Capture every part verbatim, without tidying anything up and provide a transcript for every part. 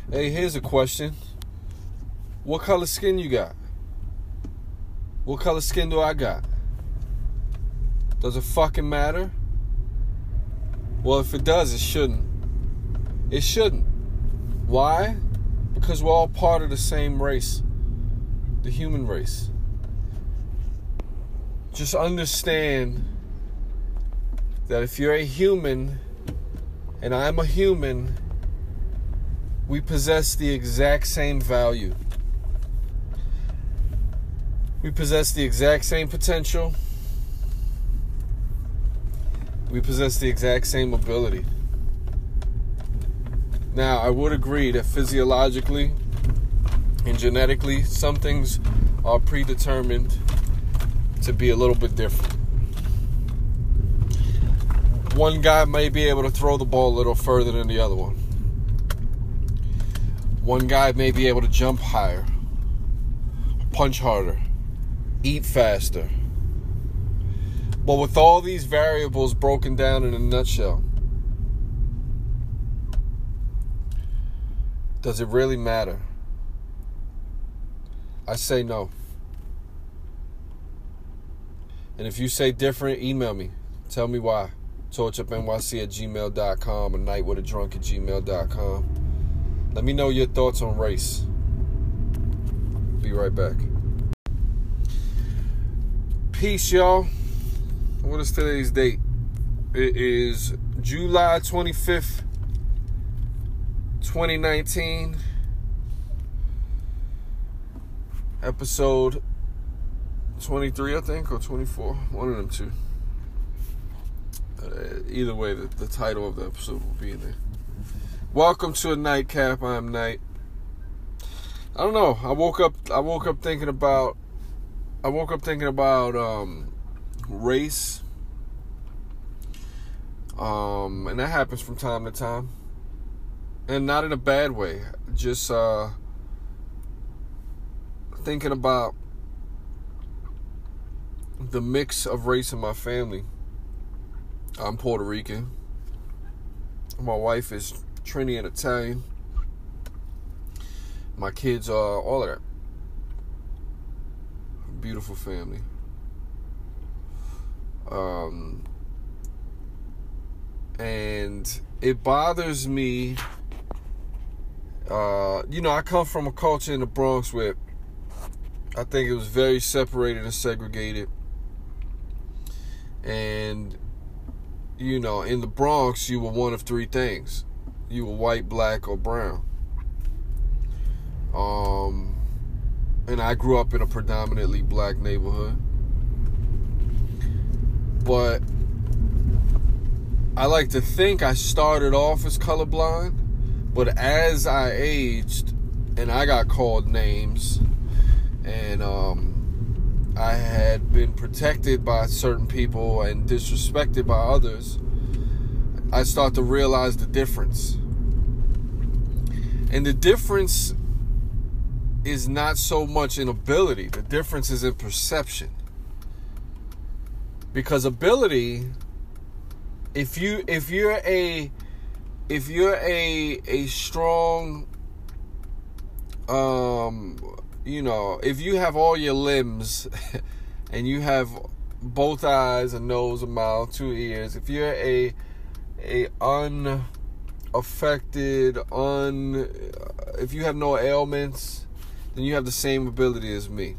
Hey, here's a question. What color skin you got? What color skin do I got? Does it fucking matter? Well, if it does, it shouldn't. It shouldn't. Why? Because we're all part of the same race. The human race. Just understand that if you're a human and I'm a human, we possess the exact same value. We possess the exact same potential. We possess the exact same ability. Now, I would agree that physiologically and genetically, some things are predetermined to be a little bit different. One guy may be able to throw the ball a little further than the other one. One guy may be able to jump higher, punch harder, eat faster. But with all these variables broken down in a nutshell, does it really matter? I say no. And if you say different, email me. Tell me why. torchupnyc at gmail dot com or nightwithadrunk at gmail dot com. Let me know your thoughts on race. Be right back. Peace, y'all. What is today's date? It is July twenty-fifth, twenty nineteen. Episode twenty-three, I think, or twenty-four. One of them two. Uh, either way, the, the title of the episode will be in there. Welcome to a nightcap. I'm Night. I don't know. I woke up. I woke up thinking about. I woke up thinking about um, race. Um, and that happens from time to time, and not in a bad way. Just uh, thinking about the mix of race in my family. I'm Puerto Rican. My wife is Trini and Italian. My kids are all of that. Beautiful family. Um, and it bothers me. Uh, you know, I come from a culture in the Bronx where I think it was very separated and segregated. And, you know, in the Bronx, you were one of three things. You were white, black, or brown. Um, and I grew up in a predominantly black neighborhood. But I like to think I started off as colorblind. But as I aged and I got called names and um, I had been protected by certain people and disrespected by others, I start to realize the difference. And the difference is not so much in ability. The difference is in perception. Because ability, if you if you're a if you're a a strong um you know, if you have all your limbs and you have both eyes, a nose, a mouth, two ears, if you're a a unaffected, un if you have no ailments, then you have the same ability as me.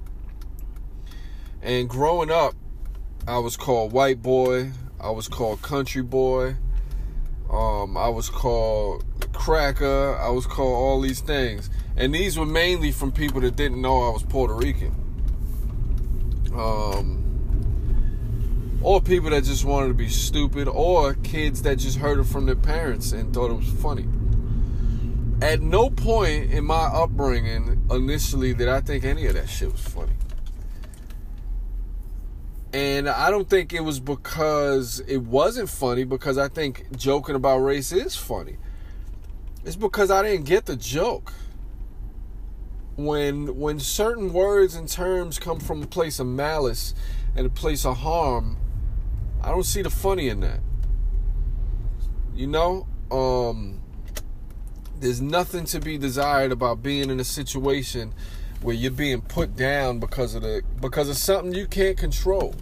And growing up, I was called white boy, I was called country boy, um, I was called cracker, I was called all these things. And these were mainly from people that didn't know I was Puerto Rican. Um, or people that just wanted to be stupid, or kids that just heard it from their parents and thought it was funny. At no point in my upbringing initially did I think any of that shit was funny. And I don't think it was because it wasn't funny, because I think joking about race is funny. It's because I didn't get the joke. When when certain words and terms come from a place of malice and a place of harm, I don't see the funny in that. You know? Um, There's nothing to be desired about being in a situation where you're being put down because of the because of something you can't control.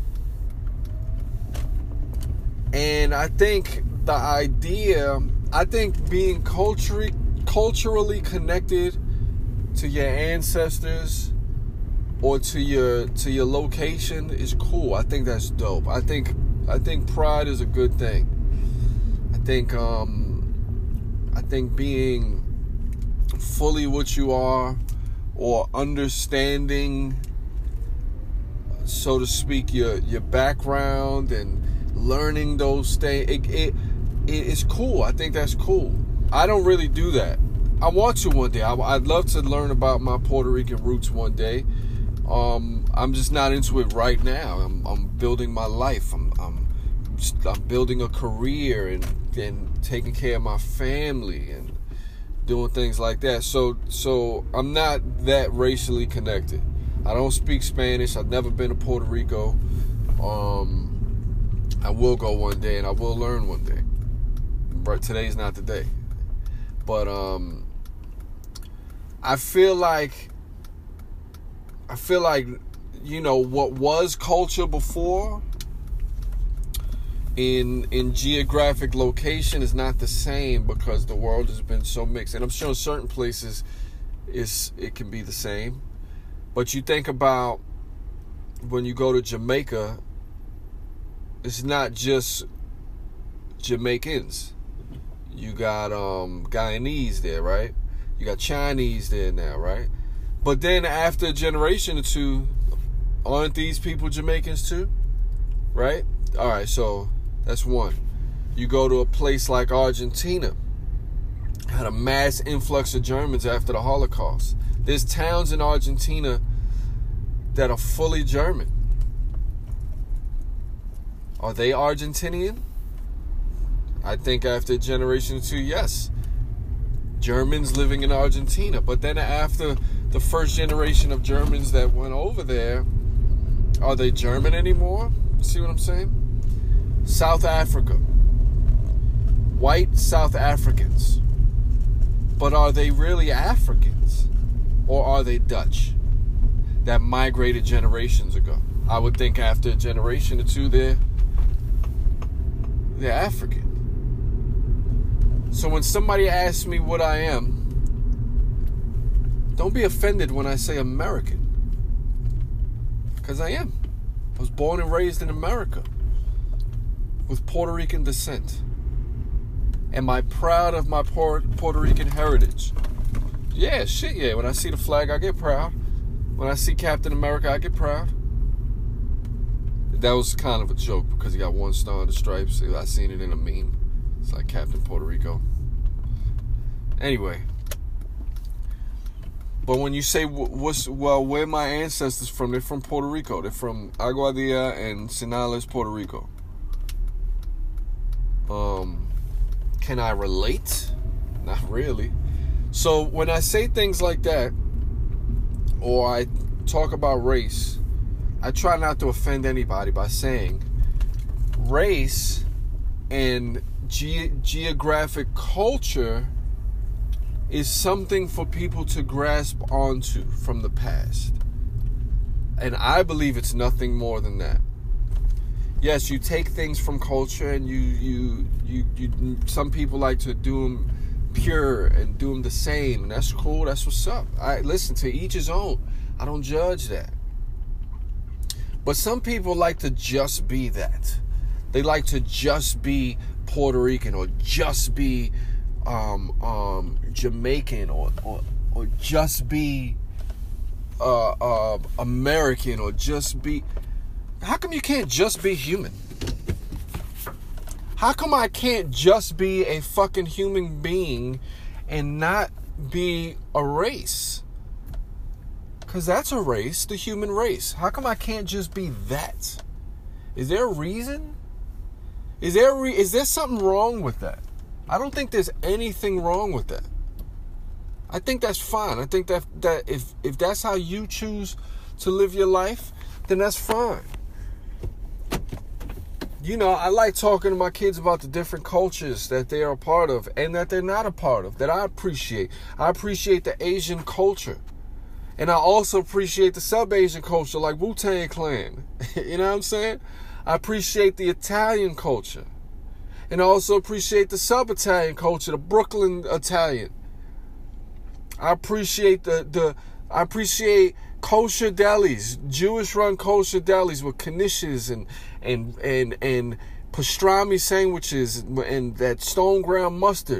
And I think the idea, I think being culturally culturally connected to your ancestors or to your to your location is cool. I think that's dope. I think I think pride is a good thing. I think um I think being fully what you are, or understanding, so to speak, your your background and learning those things, it, it, it it's cool. I think that's cool. I don't really do that. I want to one day. I, I'd love to learn about my Puerto Rican roots one day. Um, I'm just not into it right now. I'm, I'm building my life. I'm, I'm, I'm building a career and, and taking care of my family and doing things like that. So, so I'm not that racially connected. I don't speak Spanish. I've never been to Puerto Rico. Um, I will go one day and I will learn one day. But today's not the day. But um, I feel like. I feel like, you know, what was culture before in in geographic location is not the same because the world has been so mixed. And I'm sure in certain places it's, it can be the same. But you think about when you go to Jamaica, it's not just Jamaicans. You got um, Guyanese there, right? You got Chinese there now, right? But then after a generation or two, aren't these people Jamaicans too? Right? All right, so that's one. You go to a place like Argentina, had a mass influx of Germans after the Holocaust. There's towns in Argentina that are fully German. Are they Argentinian? I think after a generation or two, yes. Germans living in Argentina. But then after the first generation of Germans that went over there, are they German anymore? See what I'm saying? South Africa. White South Africans. But are they really Africans? Or are they Dutch that migrated generations ago? I would think after a generation or two, they're, they're African. So when somebody asks me what I am, don't be offended when I say American. Because I am. I was born and raised in America with Puerto Rican descent. Am I proud of my Puerto Rican heritage? Yeah, shit, yeah. When I see the flag, I get proud. When I see Captain America, I get proud. That was kind of a joke because he got one star on the stripes. I seen it in a meme. It's like Captain Puerto Rico. Anyway. But when you say, what's, well, where my ancestors from? They're from Puerto Rico. They're from Aguadilla and Sinaloa, Puerto Rico. Um, can I relate? Not really. So when I say things like that, or I talk about race, I try not to offend anybody by saying race and ge- geographic culture is something for people to grasp onto from the past. And I believe it's nothing more than that. Yes, you take things from culture and you, you, you, you some people like to do them pure and do them the same. And that's cool. That's what's up. I listen, to each his own. I don't judge that. But some people like to just be that. They like to just be Puerto Rican or just be um, um, Jamaican or, or or just be uh, uh, American or just be. How come you can't just be human? How come I can't just be a fucking human being and not be a race? Because that's a race, the human race. How come I can't just be that? Is there a reason? Is there a re- is there something wrong with that? I don't think there's anything wrong with that. I think that's fine. I think that that if if that's how you choose to live your life, then that's fine. you know, I like talking to my kids about the different cultures that they are a part of and that they're not a part of, that I appreciate. I appreciate the Asian culture. And I also appreciate the sub-Asian culture like Wu-Tang Clan. You know what I'm saying? I appreciate the Italian culture. And I also appreciate the sub-Italian culture, the Brooklyn Italian. I appreciate the, the I appreciate kosher delis, Jewish-run kosher delis with knishes and and and and pastrami sandwiches and that stone ground mustard.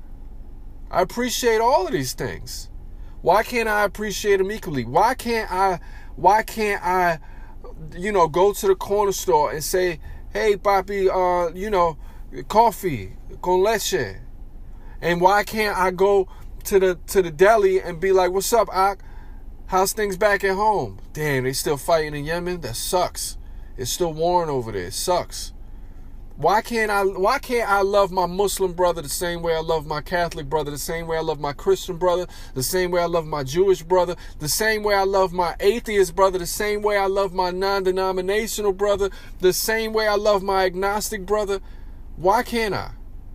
I appreciate all of these things. Why can't I appreciate them equally? Why can't I? Why can't I? You know, go to the corner store and say, "Hey, papi, uh, you know, coffee con leche," and why can't I go to the to the deli and be like, "What's up, Ak? How's things back at home?" Damn, they still fighting in Yemen? That sucks. It's still warring over there. It sucks. Why can't I why can't I love my Muslim brother the same way I love my Catholic brother, the same way I love my Christian brother, the same way I love my Jewish brother, the same way I love my atheist brother, the same way I love my non-denominational brother, the same way I love my agnostic brother? Why can't I?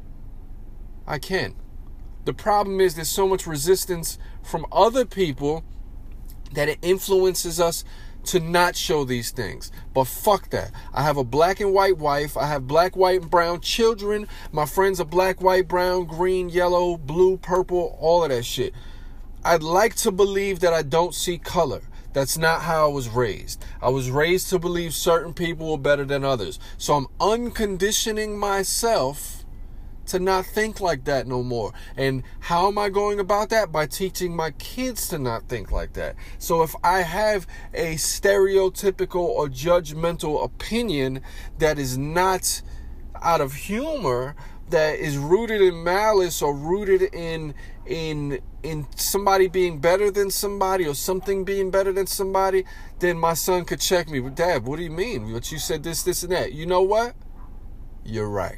I can. The problem is there's so much resistance from other people that it influences us to not show these things. But fuck that. I have a black and white wife. I have black, white, and brown children. My friends are black, white, brown, green, yellow, blue, purple, all of that shit. I'd like to believe that I don't see color. That's not how I was raised. I was raised to believe certain people were better than others. So I'm unconditioning myself to not think like that no more. And how am I going about that? By teaching my kids to not think like that. So if I have a stereotypical or judgmental opinion that is not out of humor, that is rooted in malice or rooted in in in somebody being better than somebody or something being better than somebody, then my son could check me. Dad, what do you mean? But you said this, this, and that. You know what? You're right.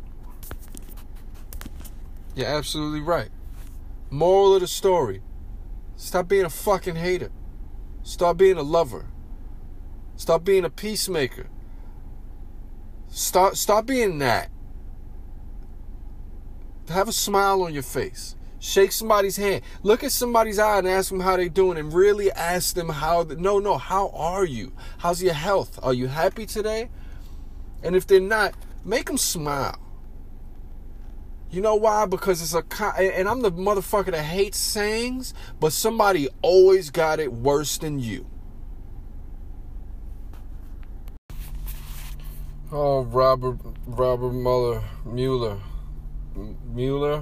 You're absolutely right. Moral of the story: stop being a fucking hater. Start being a lover. Stop being a peacemaker. Start, stop being that. Have a smile on your face. Shake somebody's hand. Look at somebody's eye and ask them how they doing, and really ask them how. The, no, no. How are you? How's your health? Are you happy today? And if they're not, make them smile. You know why? Because it's a... And I'm the motherfucker that hates sayings, but somebody always got it worse than you. Oh, Robert... Robert Mueller... Mueller... Mueller...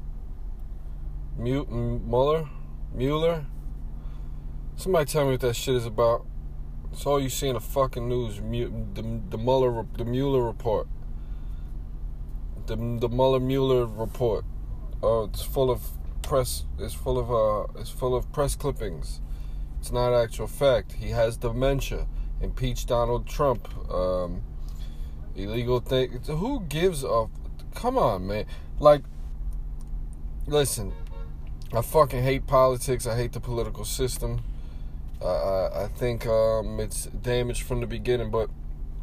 Mueller? Mueller? Somebody tell me what that shit is about. It's all you see in the fucking news. The, the Mueller... The Mueller report. The the Mueller-Mueller report. Uh, it's full of press. It's full of uh. It's full of press clippings. It's not actual fact. He has dementia. Impeach Donald Trump. Um, illegal thing. Who gives a? Come on, man. Like, listen. I fucking hate politics. I hate the political system. Uh, I I think um it's damaged from the beginning, but.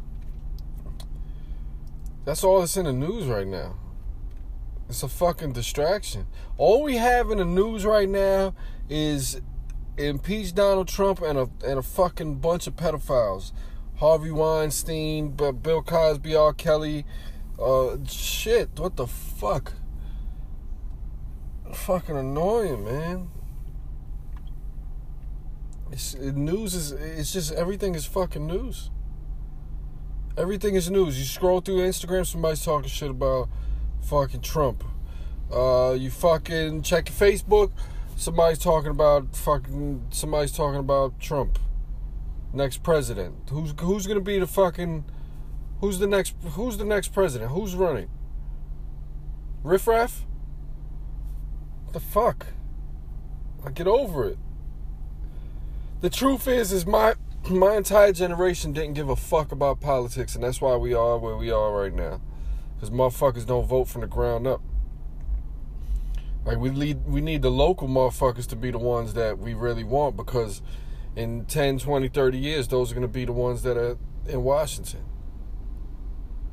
That's all that's in the news right now. It's a fucking distraction. All we have in the news right now is impeach Donald Trump and a and a fucking bunch of pedophiles. Harvey Weinstein, Bill Cosby, R. Kelly. Uh, shit, what the fuck? Fucking annoying, man. It's, it, news is, it's just, everything is fucking news. Everything is news. You scroll through Instagram, somebody's talking shit about fucking Trump. Uh, you fucking check your Facebook, somebody's talking about fucking, somebody's talking about Trump. Next president. Who's who's gonna be the fucking, who's the next, who's the next president? Who's running? Riff Raff? What the fuck? I get over it. The truth is, is my my entire generation didn't give a fuck about politics, and that's why we are where we are right now. Because motherfuckers don't vote from the ground up. Like, we need, we need the local motherfuckers to be the ones that we really want, because in ten, twenty, thirty years, those are going to be the ones that are in Washington.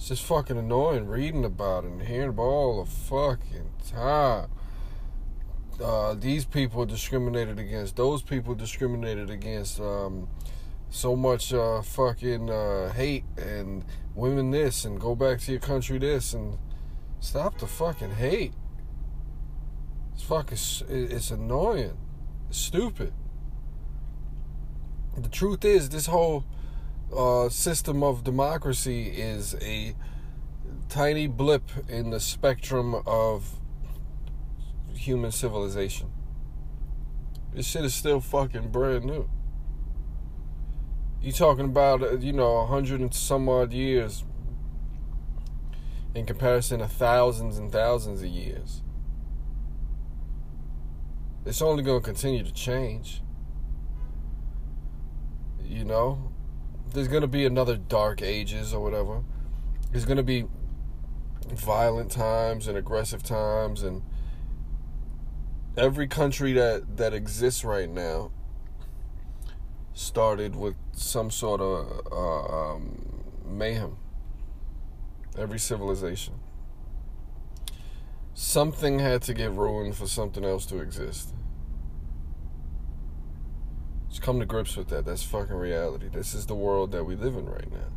It's just fucking annoying reading about it and hearing about all the fucking time. Uh, these people are discriminated against. Those people are discriminated against. Um, so much uh, fucking uh, hate and women this and go back to your country this and stop the fucking hate. It's fucking. It's annoying. It's stupid. The truth is, this whole uh, system of democracy is a tiny blip in the spectrum of human civilization. This shit is still fucking brand new. You talking about, you know, a hundred and some odd years in comparison to thousands and thousands of years. It's only going to continue to change. You know? There's going to be another dark ages or whatever. There's going to be violent times and aggressive times, and every country that, that exists right now started with some sort of uh, um, mayhem. Every civilization. Something had to get ruined for something else to exist. Just come to grips with that. That's fucking reality. This is the world that we live in right now.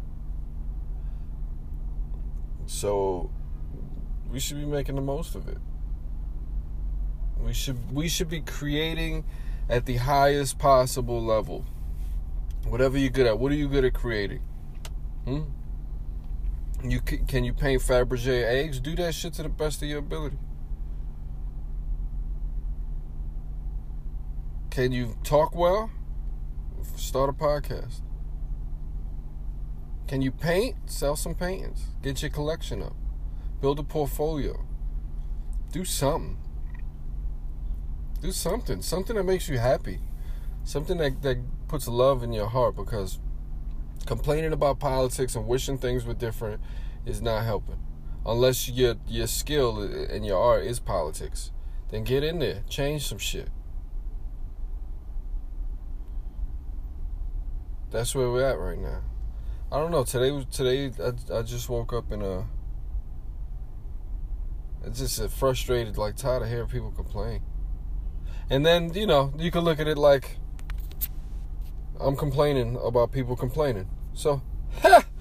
So we should be making the most of it. We should we should be creating at the highest possible level. Whatever you're good at. What are you good at creating? Hmm? You can you paint Fabergé eggs? Do that shit to the best of your ability. Can you talk well? Start a podcast. Can you paint? Sell some paintings. Get your collection up. Build a portfolio. Do something. Do something. Something that makes you happy. Something that, that puts love in your heart, because complaining about politics and wishing things were different is not helping. Unless your your skill and your art is politics. Then get in there. Change some shit. That's where we're at right now. I don't know. Today was today. I, I just woke up in a. It's just a frustrated, like tired of hearing people complain. And then, you know, you can look at it like I'm complaining about people complaining. So, ha!